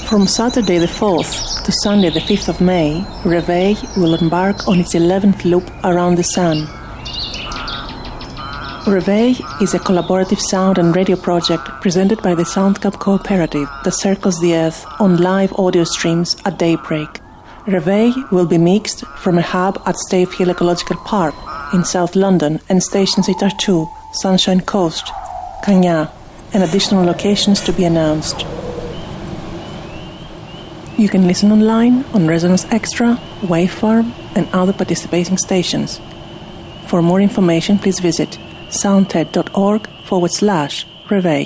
From Saturday the 4th to Sunday the 5th of May, Reveil will embark on its 11th loop around the Sun. Reveil is a collaborative sound and radio project presented by the Soundcap Cooperative that circles the Earth on live audio streams at daybreak. Reveil will be mixed from a hub at Stave Hill Ecological Park in South London and stations at Tartu, Sunshine Coast, Cagnes, and additional locations to be announced. You can listen online on Resonance Extra, Waveform, and other participating stations. For more information, please visit soundted.org/Reveil.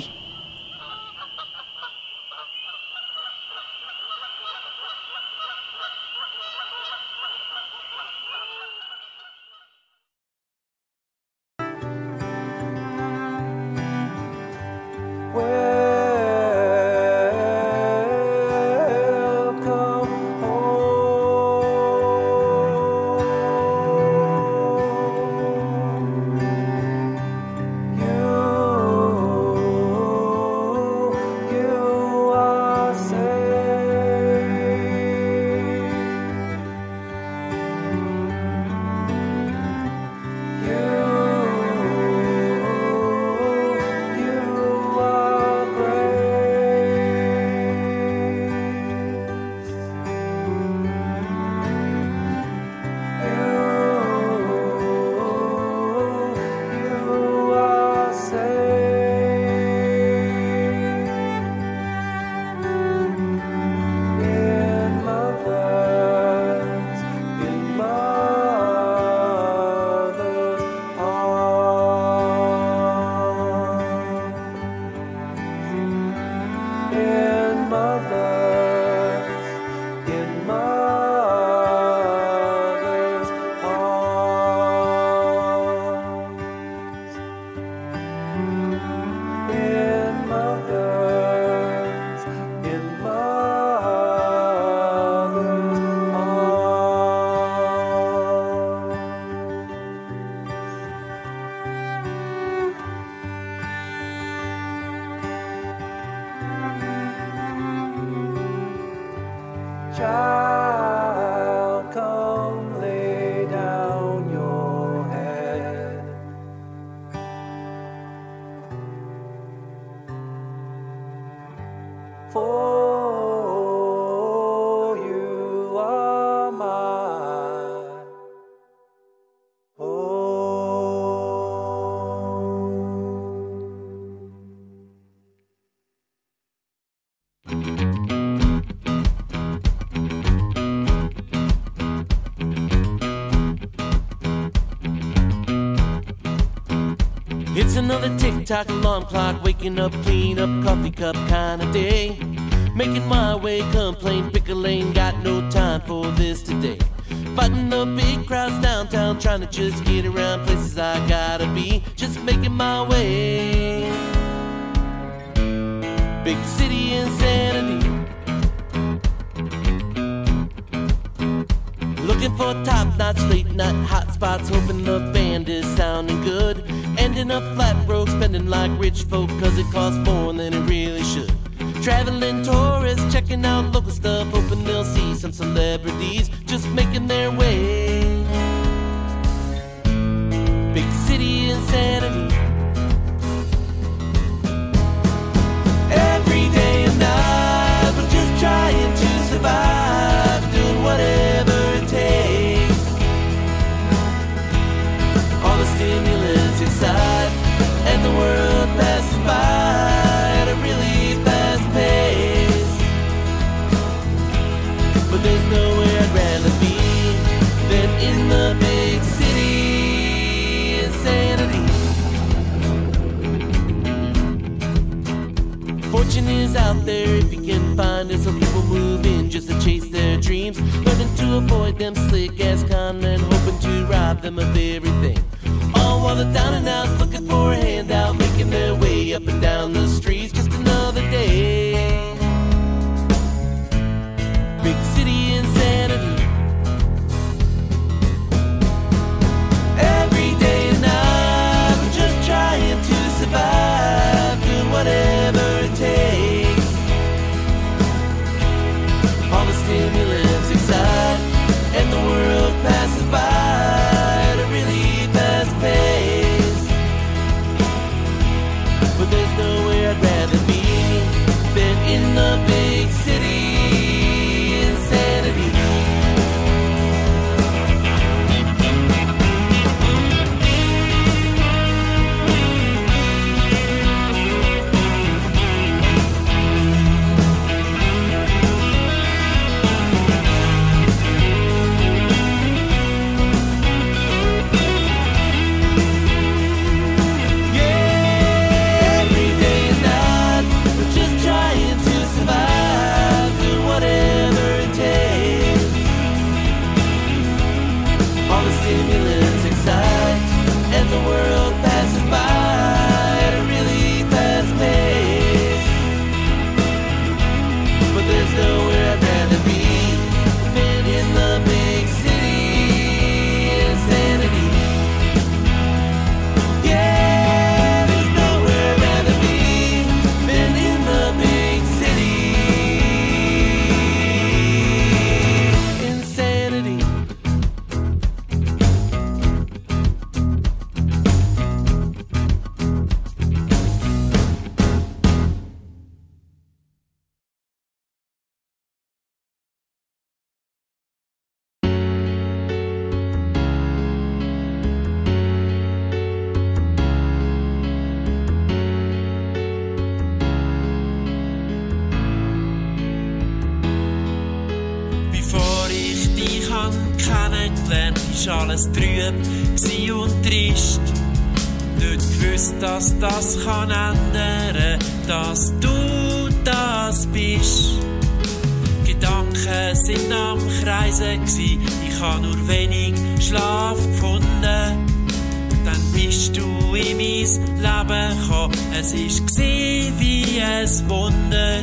Child, come lay down your head. For you are my home. It's another tick-tock alarm clock, waking up, clean up, coffee cup kind of day. Making my way, complain, pick a lane, got no time for this today. Fighting the big crowds downtown, trying to just get around places I gotta be. Just making my way. Big city insanity. Looking for top-notch, late-night hot spots, hoping the band is sounding good. Ending up flat broke, spending like rich folk, cause it costs more than it really should. Traveling tourists, checking out local stuff, hoping they'll see some celebrities just making their way. Big city insanity. Every day and night, we're just trying to survive, doing whatever it takes. All the stimulus inside, and the world passes by at a really fast pace. But there's nowhere I'd rather be than in the big city insanity. Fortune is out there if you can find it, so people move in just to chase their dreams, learning to avoid them slick ass con men, hoping to rob them of everything. All while the down and outs looking for a handout, making their way up and down the streets. Just another day. Big city insanity. Every day and night, we're just trying to survive, doing whatever it takes. there's nowhere I'd rather be than in the big city. Insanity. The world passes by at a really fast pace, but there's nowhere I'd rather be than in the big city. Insanity. Yeah, there's nowhere I'd rather be than in the big city. Insanity. Kennengelernt ist alles trüb und trist. Nicht gewusst, dass das kann ändern, dass du das bist. Gedanken sind am Kreisen gsi, ich habe nur wenig Schlaf gefunden. Dann bist du in mein Leben gekommen, es ist gsi wie ein Wunder.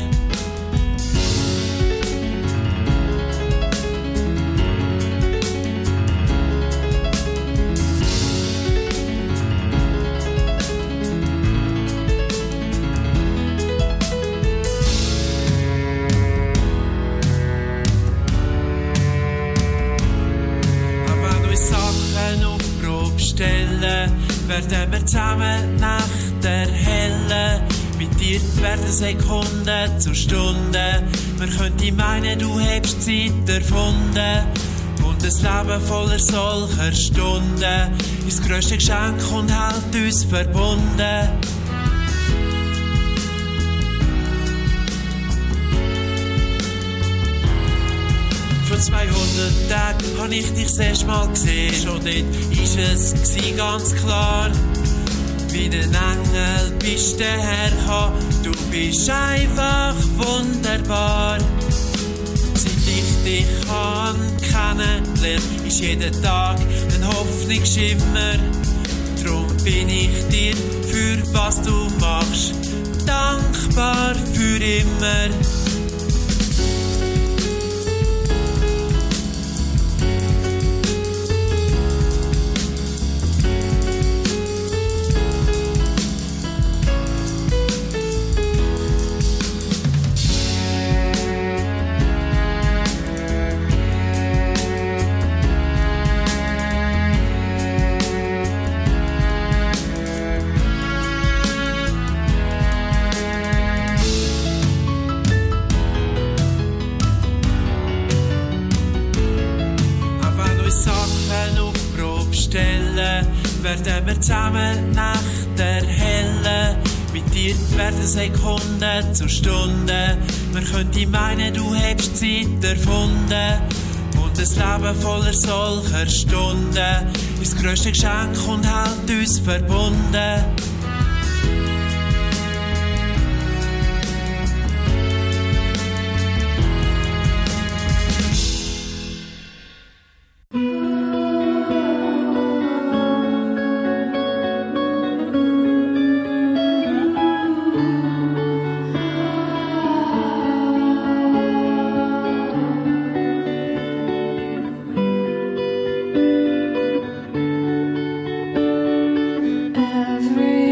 Werden wir zusammen Nacht erhellen. Mit dir werden Sekunden zu Stunden. Man könnte meinen, du hättest Zeit erfunden. Und ein Leben voller solcher Stunden ist das grösste Geschenk und hält uns verbunden. Vor 200 Tagen habe ich dich das erste Mal gesehen. Schon dort war es ganz klar. Wie ein Engel bist du hergekommen. Du bist einfach wunderbar. Seit ich dich kennengelernt, ist jeden Tag ein Hoffnungsschimmer. Drum bin ich dir für was du machst dankbar für immer. Werden wir zusammen Nacht erhellen. Mit dir werden Sekunden zu Stunden. Man könnte meinen, du hättest Zeit erfunden. Und ein Leben voller solcher Stunden ist das grösste Geschenk und hält uns verbunden. Every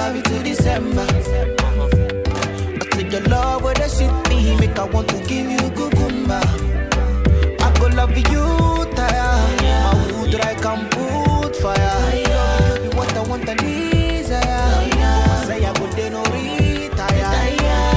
love you till December. I take your love with a sweet me, make I want to give you cucumber. I go love you, tire. My wood I can put fire. You be what I want and desire. Say I go de no retire.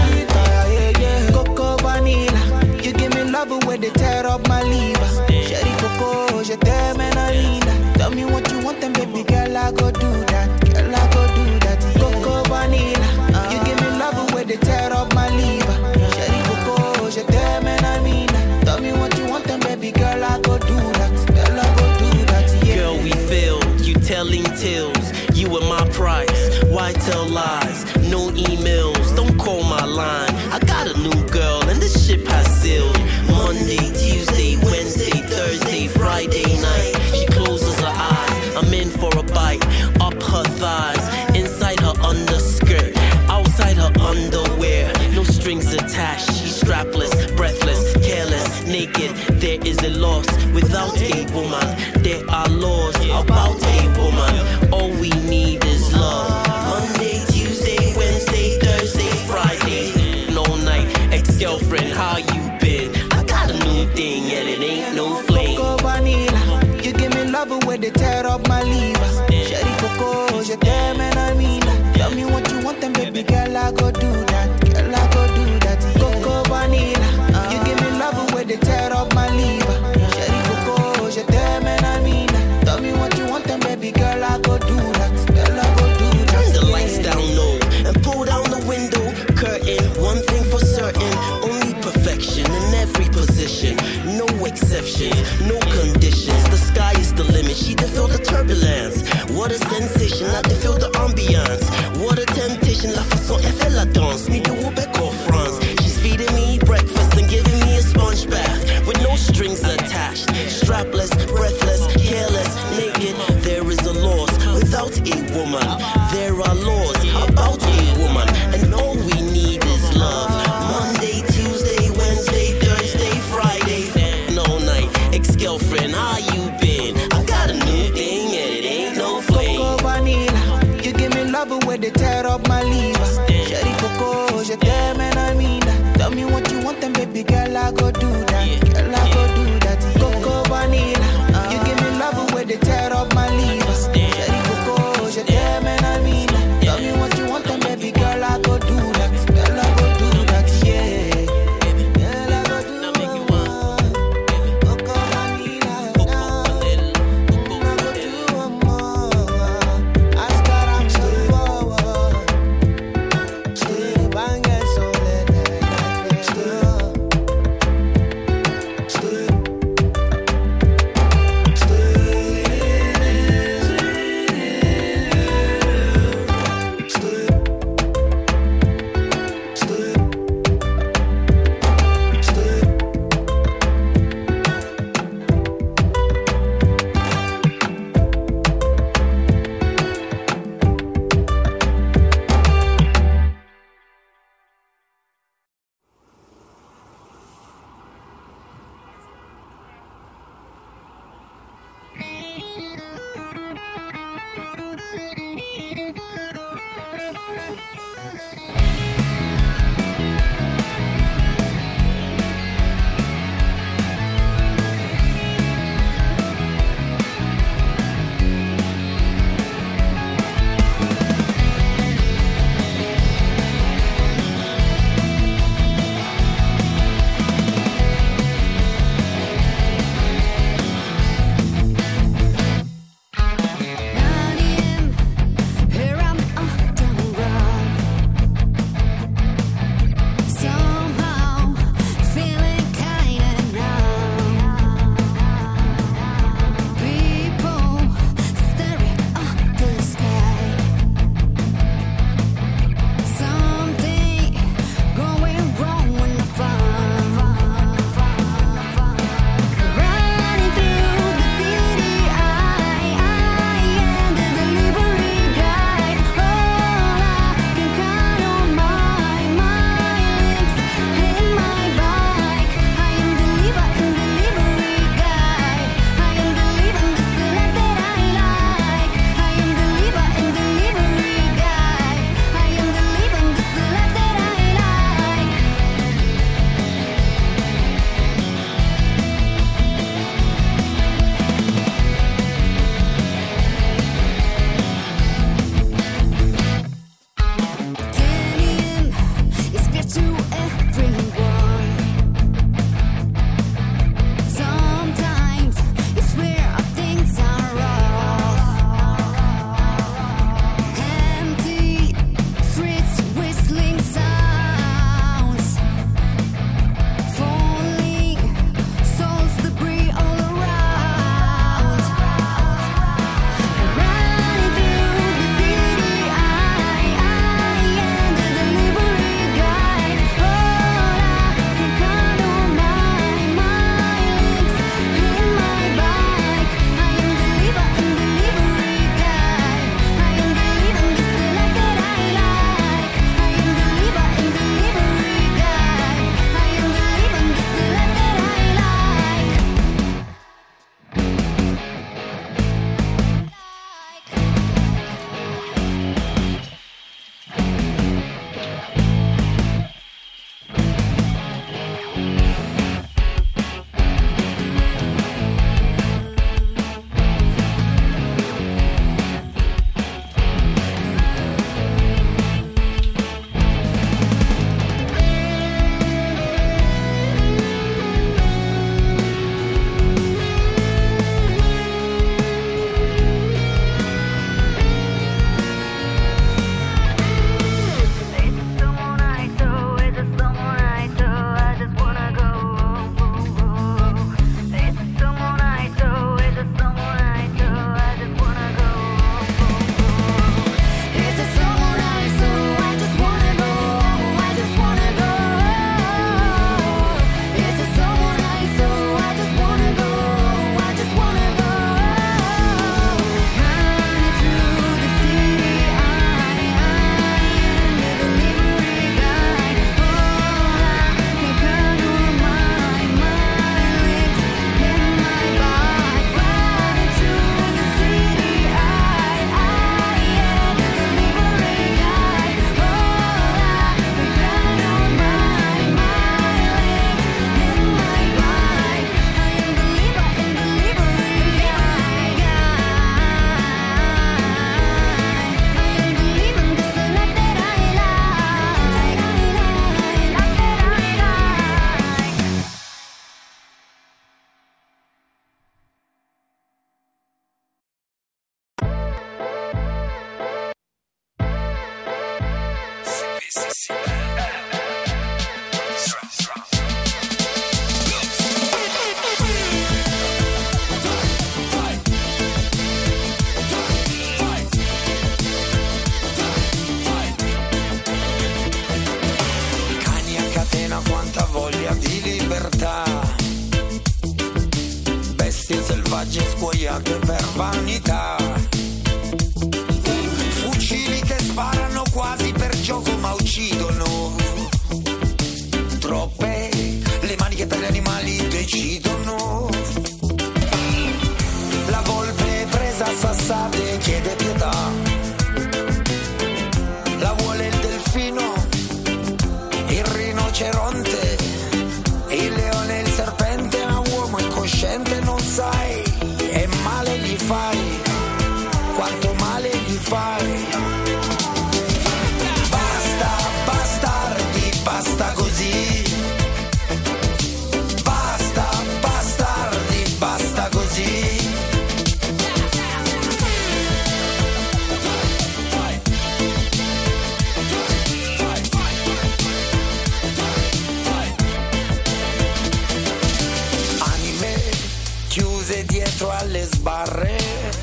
Coco vanilla, you give me love when they tear up my liver. Sherry Coco, je t'aime and I need that. Tell me what you want and baby girl I go do that. Girl I go do that. Coco vanilla, you give me love when they tear up my liver. Sherry Coco, je t'aime and I mean that. Tell me what you want and baby girl I go do that. Girl I go do that, yeah. Girl, we failed, you telling tales. You were my price, why tell lies? No emails, don't call my line. I got a new girl and the ship has sailed. Monday, Tuesday, Wednesday, Thursday, Friday night. She closes her eyes, I'm in for a bite. Up her thighs, inside her underskirt, outside her underwear. No strings attached, she's strapless, breathless, careless, naked. There is a loss without a woman. There are laws about a woman. All we need is love. Monday, Tuesday, Wednesday, Thursday, Friday. No night, ex-girlfriend, how you been? I got a new thing and it ain't no flame. Coco vanilla, you give me love when they tear up my liver. Sherry Coco, je t'aime and I mean that. Tell me what you want and baby girl I go do that. Girl I go do that. Coco vanilla, you give me love when they tear up my liver. Sherry Coco, je t'aime and I mean that. Tell me what you want and baby girl I go do that. Girl I go do that. Turn the lights down low and pull down the window curtain. One thing for certain, only perfection in every position. No exceptions, no conditions. The sky is the limit, she done feel the turbulence. What a sensation, I done feel the ambiance. What a temptation, la façon elle fait la danse. Me de Quebec or France. She's feeding me breakfast and giving me a sponge bath with no strings attached. Strapless, breathless, careless, naked. There is a loss without a woman. There are laws about a woman, and all we need is love. Monday, Tuesday, Wednesday, Thursday, Friday. No night, ex-girlfriend, how you been? I got a new thing and it ain't no flame. Coco vanilla, you give me love when they Cani a catena, quanta voglia di libertà, bestie selvagge scuoiate per vanità, fucili che sparano quasi per gioco ma uccidono, troppe le maniche per gli animali decidono, la volpe presa a sassate chiede pietà, la vuole il delfino, il rinoceronte, il leone, il serpente, ma uomo incosciente non sai, e male gli fai, quanto male gli fai. Basta, bastardi, basta così. Basta, bastardi, basta così. Chiuse dietro alle sbarre,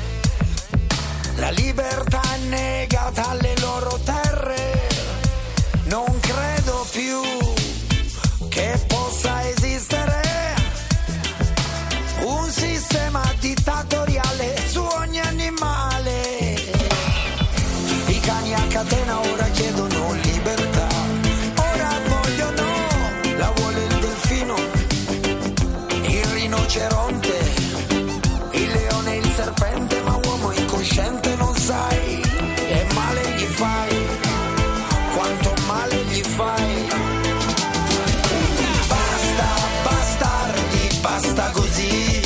la libertà è negata alle loro terre. Non credo più che possa esistere un sistema dittatoriale su ogni animale. I cani a catena ora chiedono libertà, ora vogliono, la vuole il delfino, il rinoceronte, il leone, il serpente, ma uomo incosciente non sai, e male gli fai, quanto male gli fai. Basta, bastardi, basta così.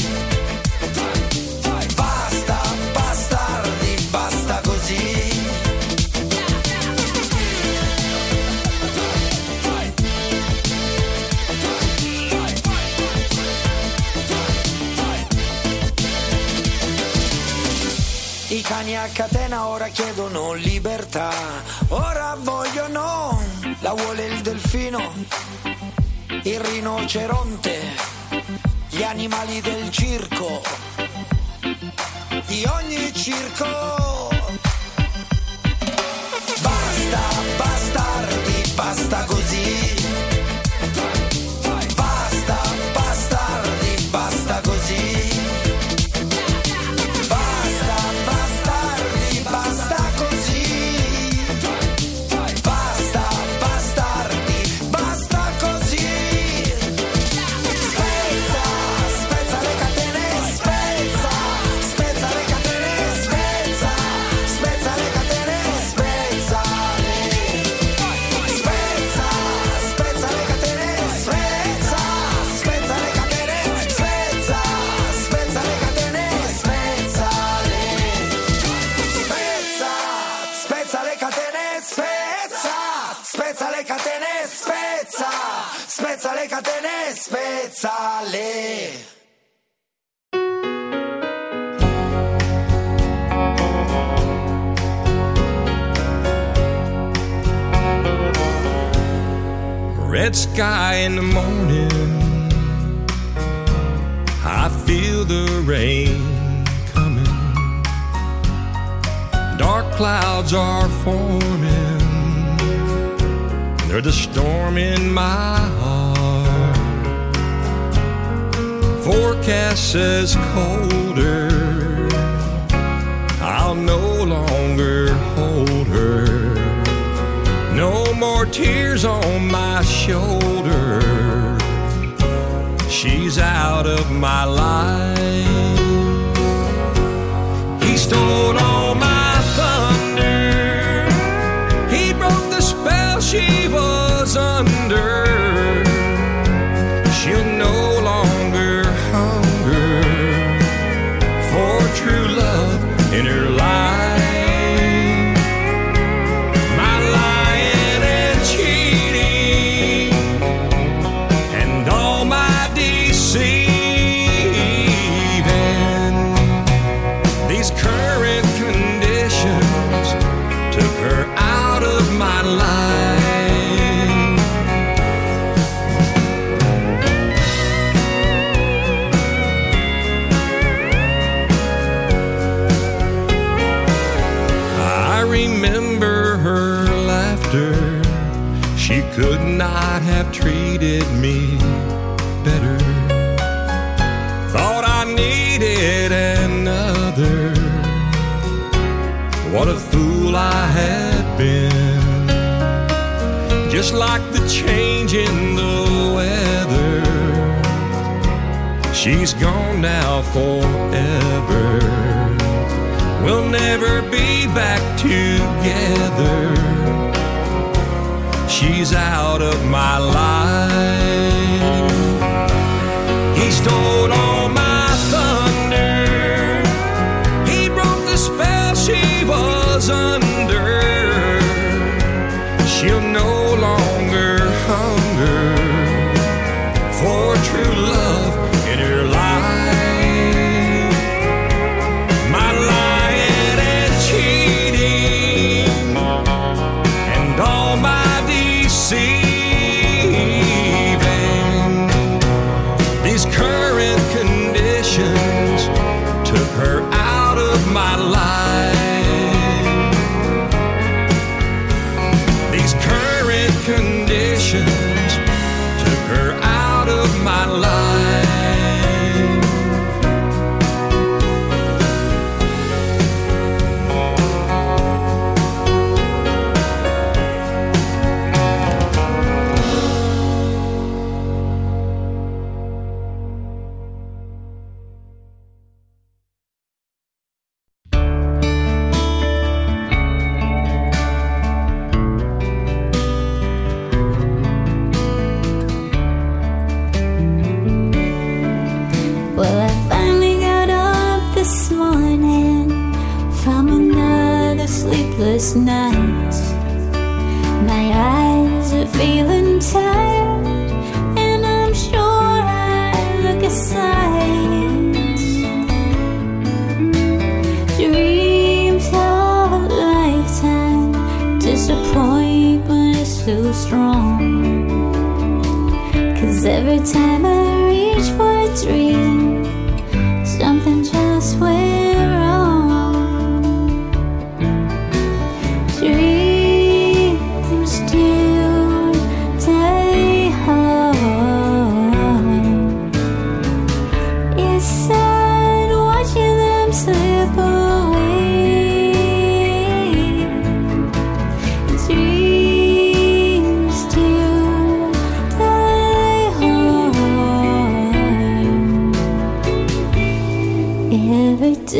Basta, bastardi, basta così. I cani a catena ora chiedono libertà, ora vogliono, la vuole il delfino, il rinoceronte, gli animali del circo, di ogni circo. Basta, bastardi, basta così. Basta, bastardi, basta così. Spezza le catene, spezzale. Red sky in the morning, I feel the rain coming. Dark clouds are forming, they're the storm in my heart. Forecast says colder, I'll no longer hold her. No more tears on my shoulder, she's out of my life. He stole all my thunder, he broke the spell she was under. She'll no longer hunger for true love in her life. Currents have treated me better. Thought I needed another. What a fool I had been. Just like the change in the weather, she's gone now forever. We'll never be back together. She's out of my life. He stole all my thunder. He broke the spell she was under. She'll no longer hunger for true love in her life. My lying and cheating and all my deceiving, these current conditions took her out of my life. These current conditions took her out of my life. Well, I finally got up this morning from another sleepless night. My eyes are feeling tired, and I'm sure I look a sight. Dreams of a lifetime, disappointment is too strong. 'Cause every time I reach for a dream, something just went wrong. Dreams still die hard. It's sad watching them slip away. Dreams still die hard. Every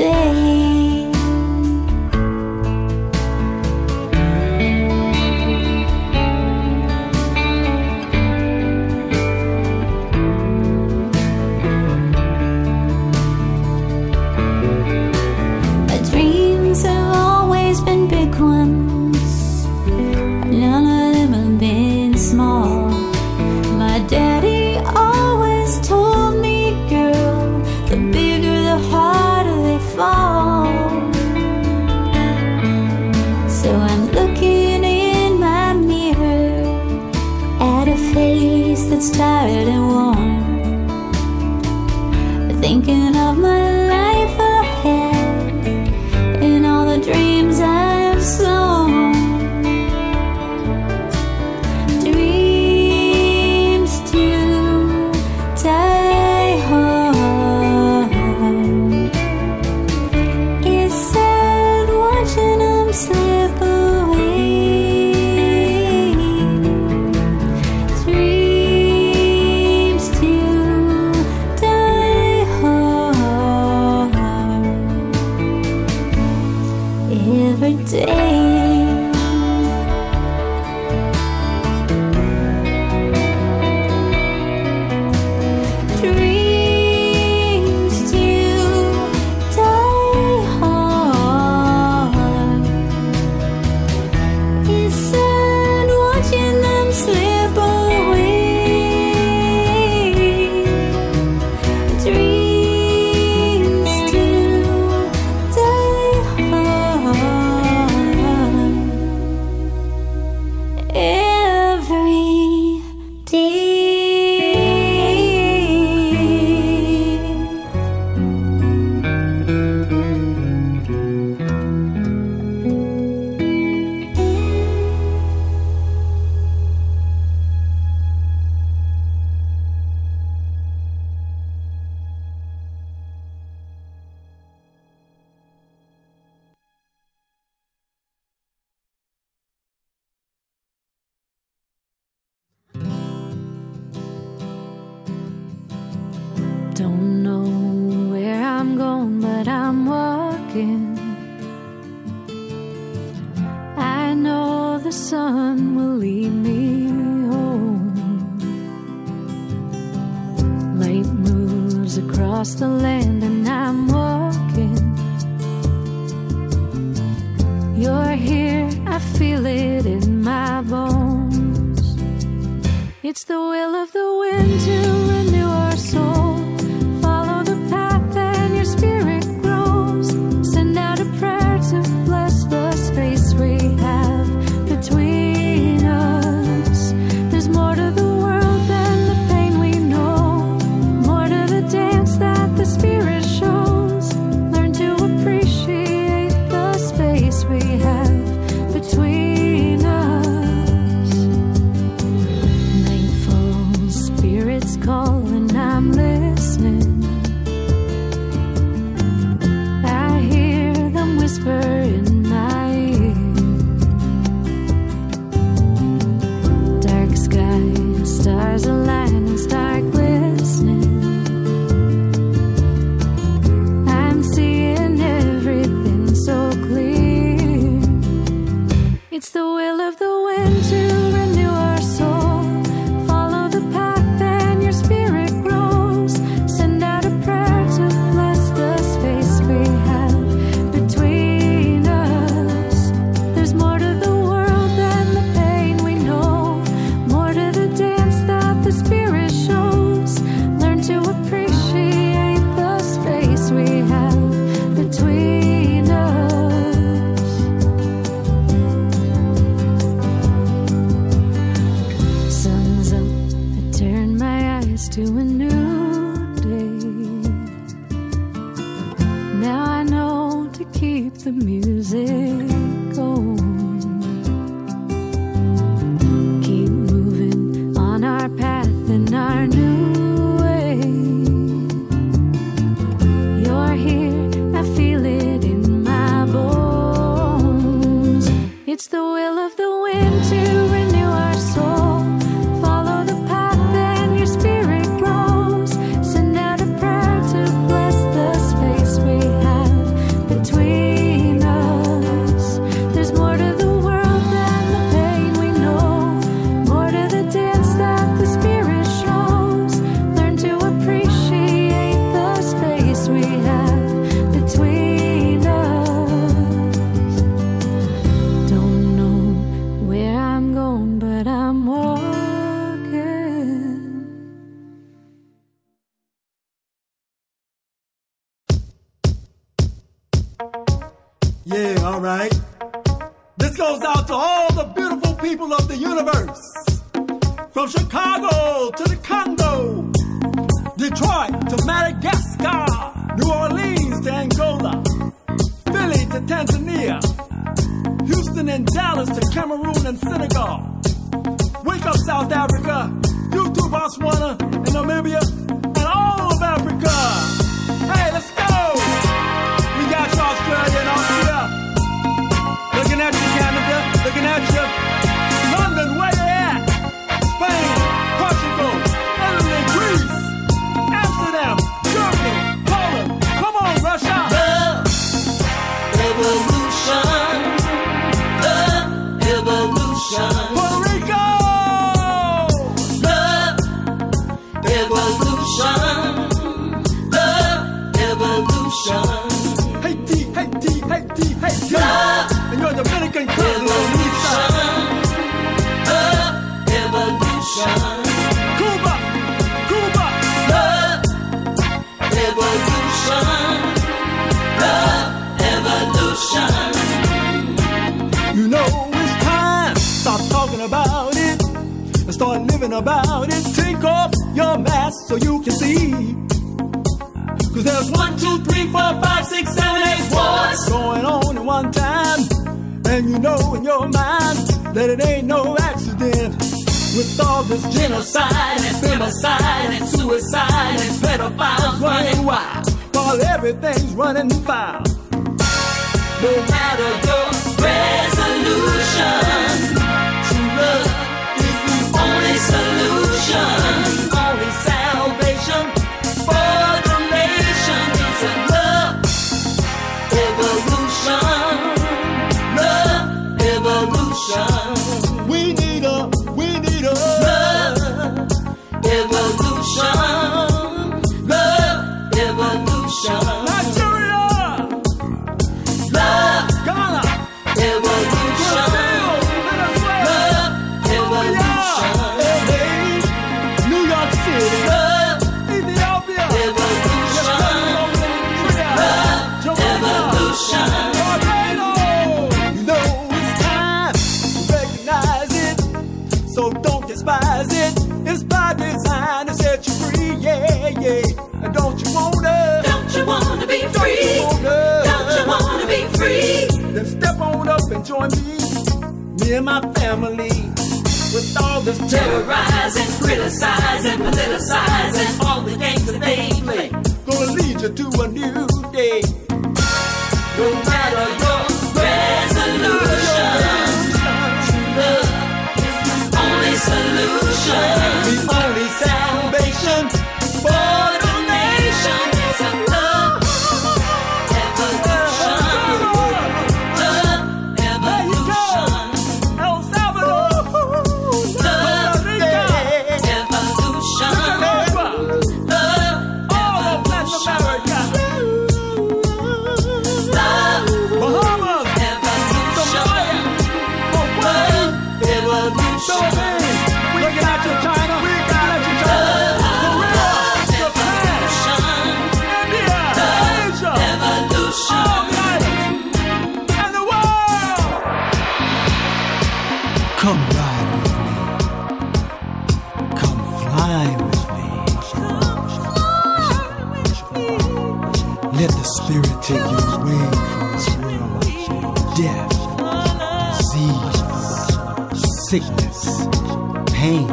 Don't know where I'm going, but I'm walking. I know the sun will lead me home. Light moves across the land and I'm walking. You're here, I feel it in my bones. It's the will of the wind to renew our soul. Follow the path and your spirit grows. Send out a prayer to bless the space we have between us. There's more to the world than the pain we know. More to the dance that the spirit shows. Learn to appreciate the space we have between us. Nightfall, spirits call and I'm listening. I hear them whisper in my ear. Dark sky, stars align and start glistening. I'm seeing everything so clear. It's the will of the wind to renew our soul. Follow the path and your spirit grows. Send out a prayer to bless the space we have between us. There's more to the world than the pain we know. More to the dance that the spirit shows. Learn to appreciate the space we have between us. Sun's up, I turn my eyes to a new day. Now I know to keep the music going. Keep moving on our path in our new way. You're here, I feel it in my bones. It's the will of the wind to renew our soul. Follow the path and your spirit grows. Send out a prayer to bless the space we have between us. There's more to the world than the pain we know. More to the dance that the spirit shows. Learn to appreciate the space we have between us. Don't know where I'm going, but I'm walking. Yeah, all right. This goes out to all the beautiful people of the universe. From Chicago to the Congo, Detroit to Madagascar, New Orleans to Angola, Philly to Tanzania, Houston and Dallas to Cameroon and Senegal. Wake up, South Africa, you too, Botswana and Namibia, and all of Africa. Hey, let's go. We got you, Australia and Austria. Looking at you, Canada. Looking at you. London, where you at? Spain, Portugal, Italy, Greece, Amsterdam, Germany, Poland. Come on, Russia. Evolution, evolution. Puerto Rico. Love, evolution, evolution. Haiti, Haiti, Haiti, Haiti. And your Dominican cousin, Lisa. Evolution, Cuba, Cuba. love, evolution, evolution. You know it's time. Stop talking about it and start living about it. Take off your mask so you can see. Cause there's 1, 2, 3, 4, 5, 6, 7, 8 wars going on at one time. And you know in your mind that it ain't no accident. With all this genocide and femicide and suicide and pedophiles running wild, while everything's running foul. No matter your resolution, true love is the only solution, only salvation for join me and my family. With all this terrorizing, criticizing, politicizing, all the games that they play. Gonna lead you to a new day. No matter your resolution, love is the only solution. The only salvation for the nation is a love evolution. Love evolution. El Salvador. Love evolution. Love all of Latin America. Love Bahamas. evolution. Love evolution. Looking at you, China. Looking at you, China. Korea. Japan. India. Asia. All the islands. And the world. Come ride with me. Come fly with me. Let the spirit take you away from this world. Death, disease, sickness, pain,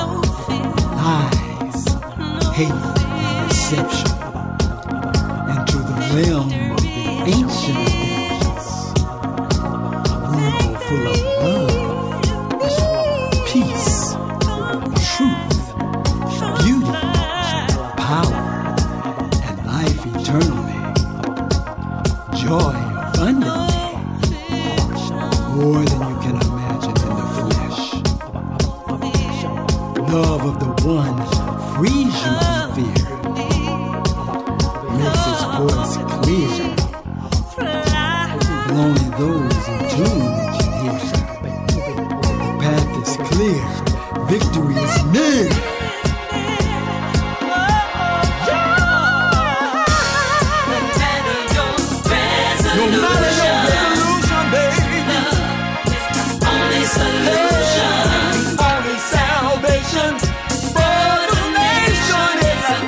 lies, hate, deception, into the realm of the ancient days. World full of love, peace, truth, beauty, power, and life eternally. Joy abundantly, more than you can imagine in the flesh. Love of the one frees you from fear, makes his voice clear, only those in tune can hear. The path is clear, victory is near. No matter your resolution, baby, only solution. the only salvation for the nation is a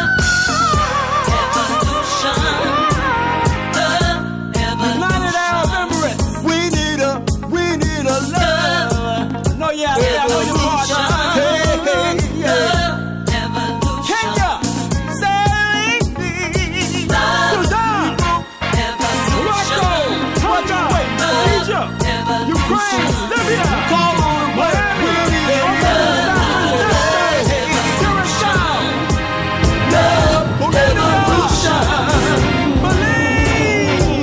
United Arab Emirates. We need a love. No, yeah, know your partner. Hey, yeah. Kenya, Sudan, Morocco, Georgia, Egypt, Ukraine, Libya, Miami, Curacao, Bolivia, Belize.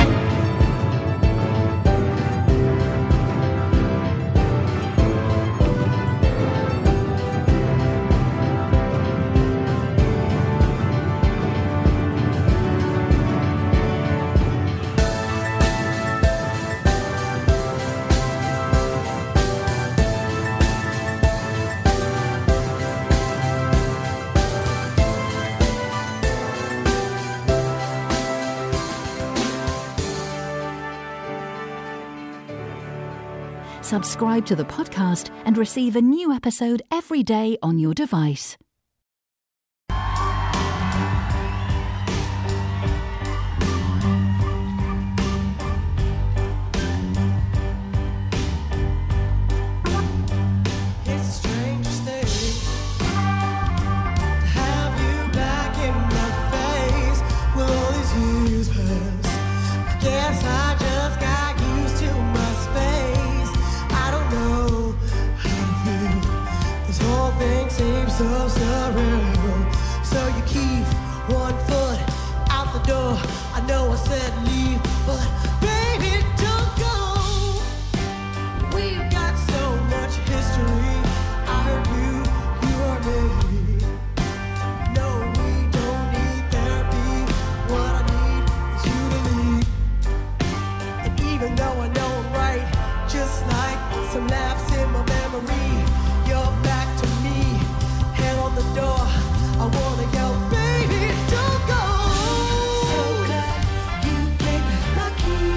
Subscribe to the podcast and receive a new episode every day on your device. It's the strangest thing to have you back in my face. Will all these years pass? I guess I just got used to my space. I don't know how to feel. This whole thing seems so surreal. So you keep one foot out the door. I know I said leave, but baby, don't go. We've got so much history. I heard you heard me. No, we don't need therapy. What I need is you to leave. And even though I know I'm right, just like some laughs in my memory, you're back to me. Hand on the door, I wanna go, baby, don't go. So glad you gave me my key.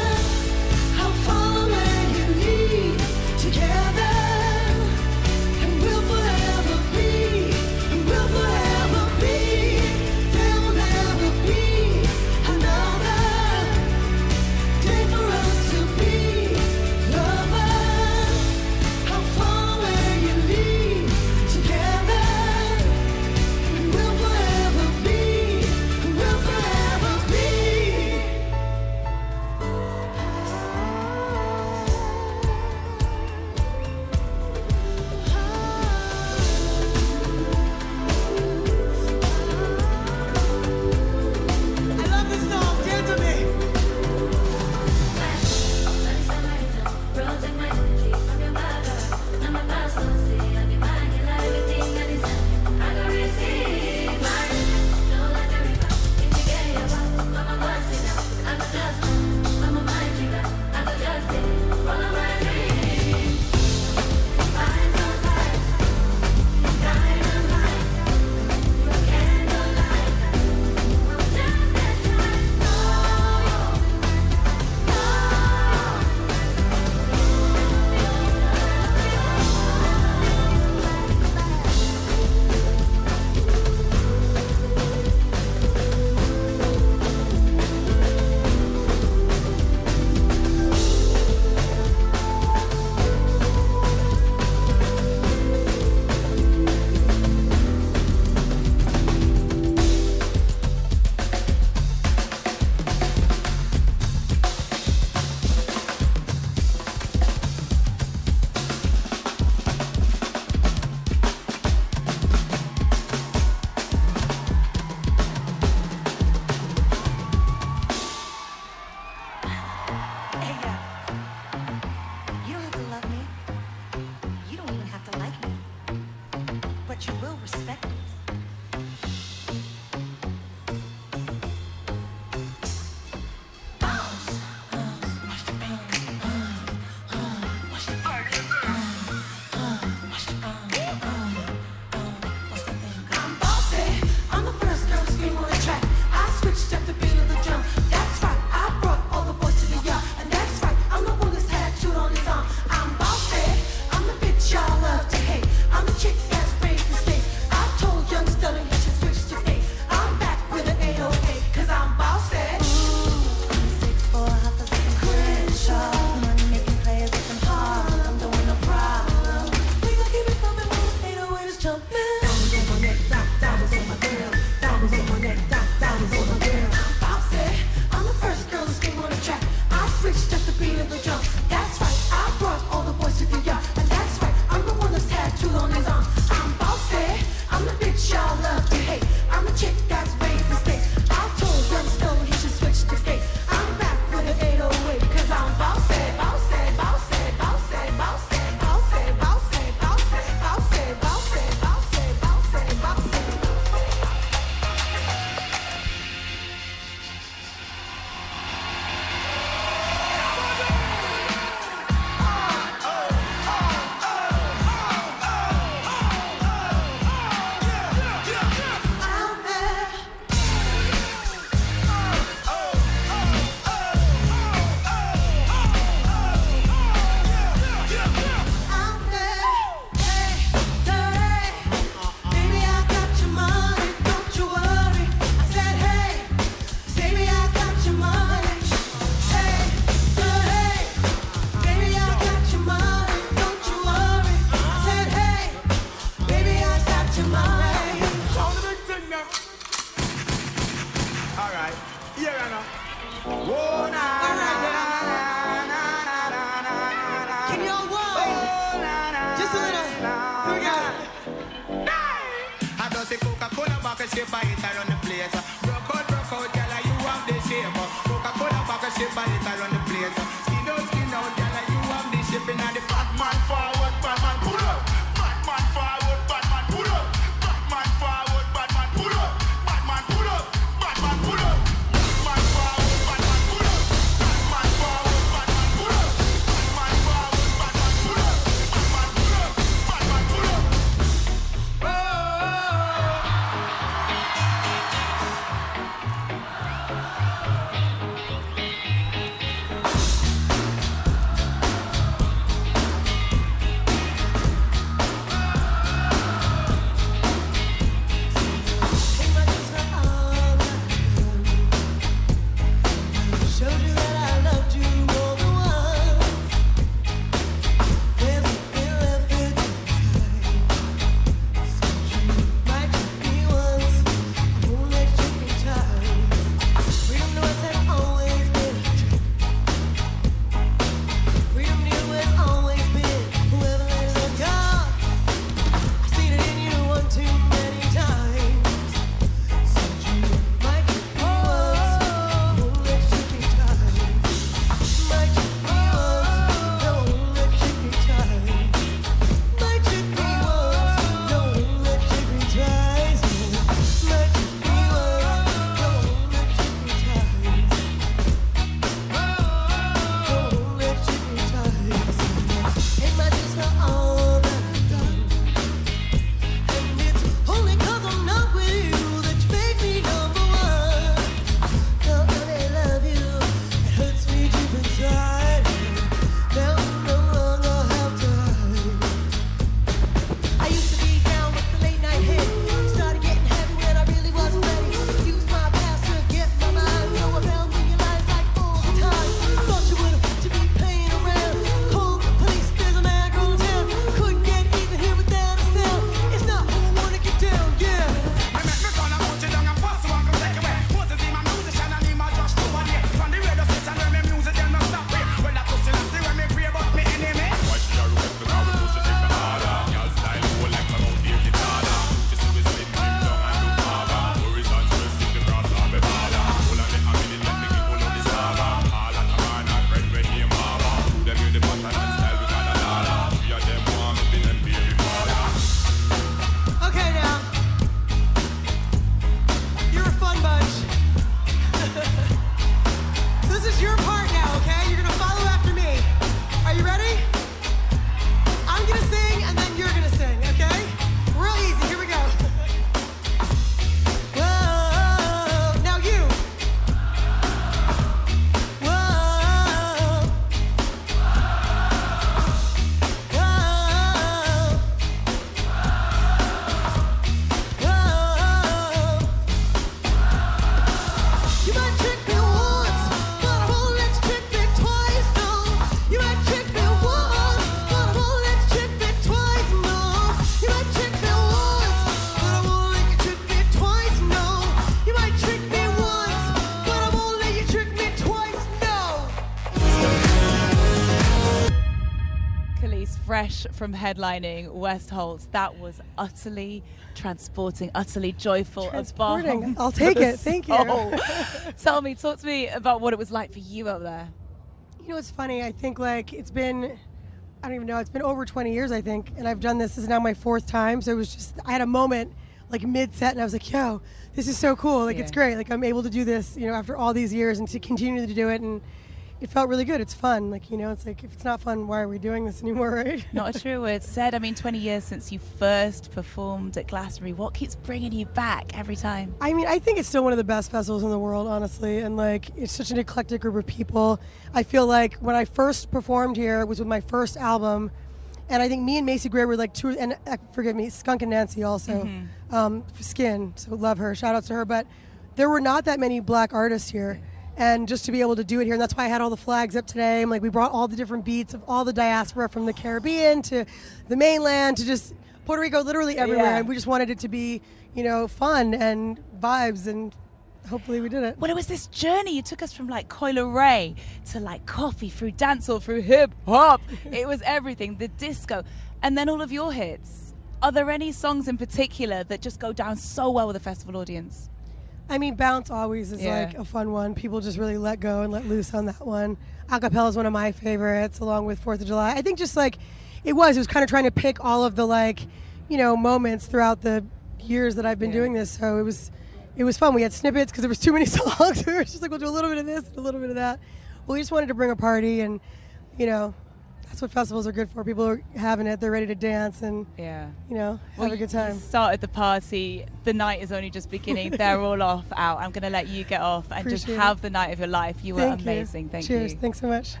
fresh from headlining West Holts, that was utterly transporting, utterly joyful. Transporting. I'll take it. Thank you. Talk to me about what it was like for you up there. You know, it's funny. I think like it's been over 20 years, I think, and I've done this. This is now my 4th time. So it was just, I had a moment like mid-set and I was like, yo, this is so cool. Like, it's great. Like, I'm able to do this, you know, after all these years and to continue to do it. And it felt really good. It's fun. Like, you know, it's like, if it's not fun, why are we doing this anymore, right? Not a true word said. I mean, 20 years since you first performed at Glastonbury. What keeps bringing you back every time? I mean, I think it's still one of the best festivals in the world, honestly. And, like, it's such an eclectic group of people. I feel like when I first performed here, it was with my first album. And I think me and Macy Gray were like two, and forgive me, Skunk and Nancy also, Skin, so love her, shout out to her. But there were not that many black artists here. And just to be able to do it here, and that's why I had all the flags up today. I'm like, we brought all the different beats of all the diaspora from the Caribbean to the mainland to just Puerto Rico, literally everywhere. Yeah. And we just wanted it to be, you know, fun and vibes, and hopefully we did it. Well, it was this journey. You took us from like Coil Ray to like coffee, through dancehall, through hip hop. It was everything, the disco, and then all of your hits. Are there any songs in particular that just go down so well with the festival audience? I mean, Bounce always is like a fun one. People just really let go and let loose on that one. Acapella is one of my favorites, along with 4th of July. I think just like it was kind of trying to pick all of the like, you know, moments throughout the years that I've been doing this. So it was fun. We had snippets because there was too many songs. We were just like, we'll do a little bit of this, a little bit of that. Well, we just wanted to bring a party, and you know, that's what festivals are good for. People are having it, they're ready to dance and, you know, have a good time. You started the party, the night is only just beginning, they're all off out. I'm going to let you get off and just have the night of your life. You were amazing. Thank you. Cheers. Thanks so much.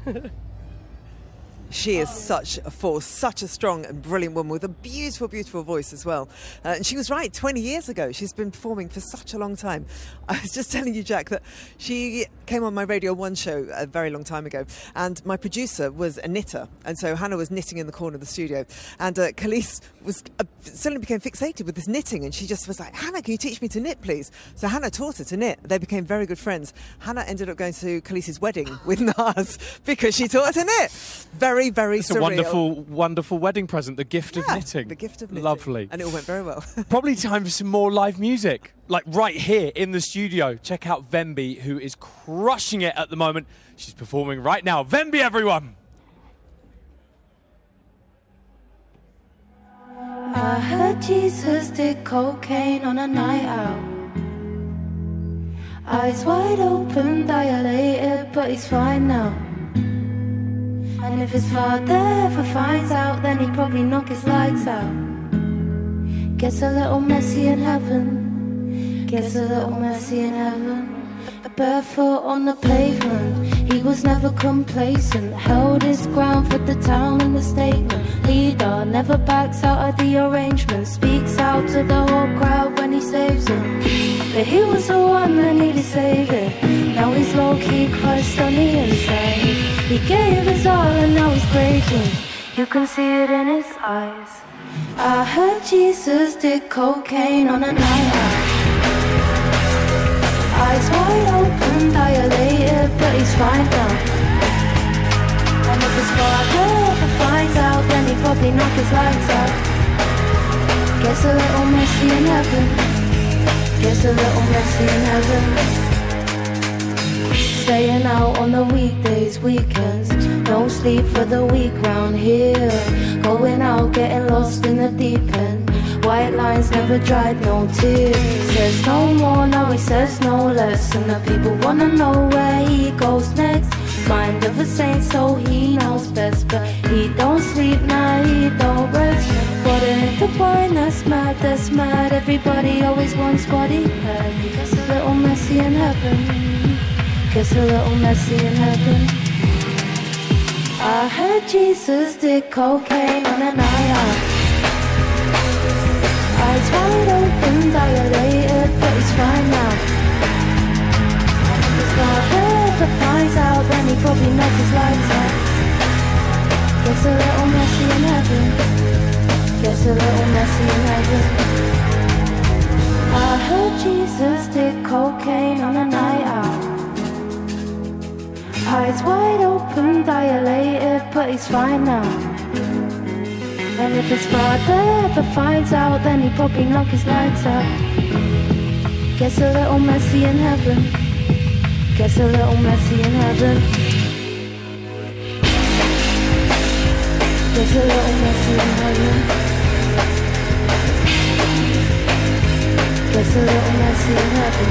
She is such a force, such a strong and brilliant woman with a beautiful, beautiful voice as well. And she was right, 20 years ago. She's been performing for such a long time. I was just telling you, Jack, that she came on my Radio 1 show a very long time ago. And my producer was a knitter. And so Hannah was knitting in the corner of the studio. And Khalees suddenly became fixated with this knitting. And she just was like, Hannah, can you teach me to knit, please? So Hannah taught her to knit. They became very good friends. Hannah ended up going to Khalees' wedding with Nas because she taught her to knit. Very, very it's surreal. A wonderful, wonderful wedding present. The gift of knitting. The gift of knitting. Lovely. And it all went very well. Probably time for some more live music. Like right here in the studio. Check out Venby, who is crushing it at the moment. She's performing right now. Venby, everyone! I heard Jesus did cocaine on a night out. Eyes wide open, dilated, but he's fine now. And if his father ever finds out, then he'd probably knock his lights out. Gets a little messy in heaven. Gets a little messy in heaven. A barefoot on the pavement. He was never complacent. Held his ground for the town and the statement. Leader never backs out of the arrangement. Speaks out to the whole crowd when he saves them. But he was the one that needed saving. Now he's low-key crushed on the inside. He gave his all and now he's breaking. You can see it in his eyes. I heard Jesus did cocaine on a night out. Eyes wide open, dilated, but he's fine now. And if his father ever finds out, then he'd probably knock his lights out. Gets a little messy in heaven. Gets a little messy in heaven. Staying out on the weekdays, weekends. No sleep for the week round here. Going out, getting lost in the deep end. White lines never dried, no tears. Says no more, now he says no less. And the people wanna know where he goes next. Mind of a saint, so he knows best. But he don't sleep, nah, he don't rest. But it ain't the wine that's mad, that's mad. Everybody always wants what he had. He gets a little messy in heaven. Gets a little messy in heaven. I heard Jesus did cocaine on a night out. Eyes wide open, dilated, but he's fine now. And if his father ever finds out, then he'd probably knock his lights out. Gets a little messy in heaven. Gets a little messy in heaven. I heard Jesus did cocaine on a night out. Eyes wide open, dilated, but he's fine now. And if his father ever finds out, then he'd probably knock his lights out. Gets a little messy in heaven. Gets a little messy in heaven. Gets a little messy in heaven. Gets a little messy in heaven.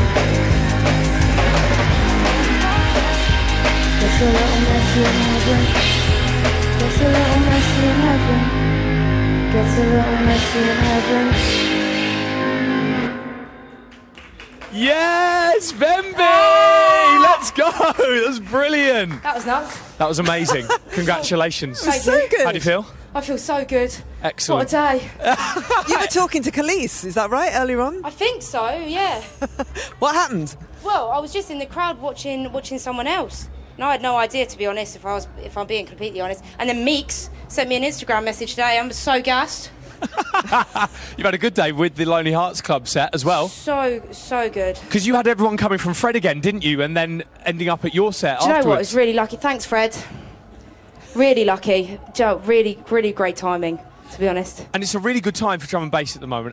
Gets a little messy in heaven. Gets a little messy in heaven. Gets a little messy in heaven. Yes, Vemby! Let's go! That was brilliant. That was nuts. That was amazing. Congratulations. Thank you. How do you feel? I feel so good. Excellent. What a day. You were talking to Khalees, is that right, earlier on? I think so, yeah. What happened? Well, I was just in the crowd watching someone else. And I had no idea, to be honest, if I'm being completely honest. And then Meeks sent me an Instagram message today. I'm so gassed. You've had a good day with the Lonely Hearts Club set as well. So good. Because you had everyone coming from Fred again, didn't you? And then ending up at your set Do you know afterwards. what? I was really lucky. Thanks, Fred. Really lucky. Joe, really great timing, to be honest. And it's a really good time for drum and bass at the moment.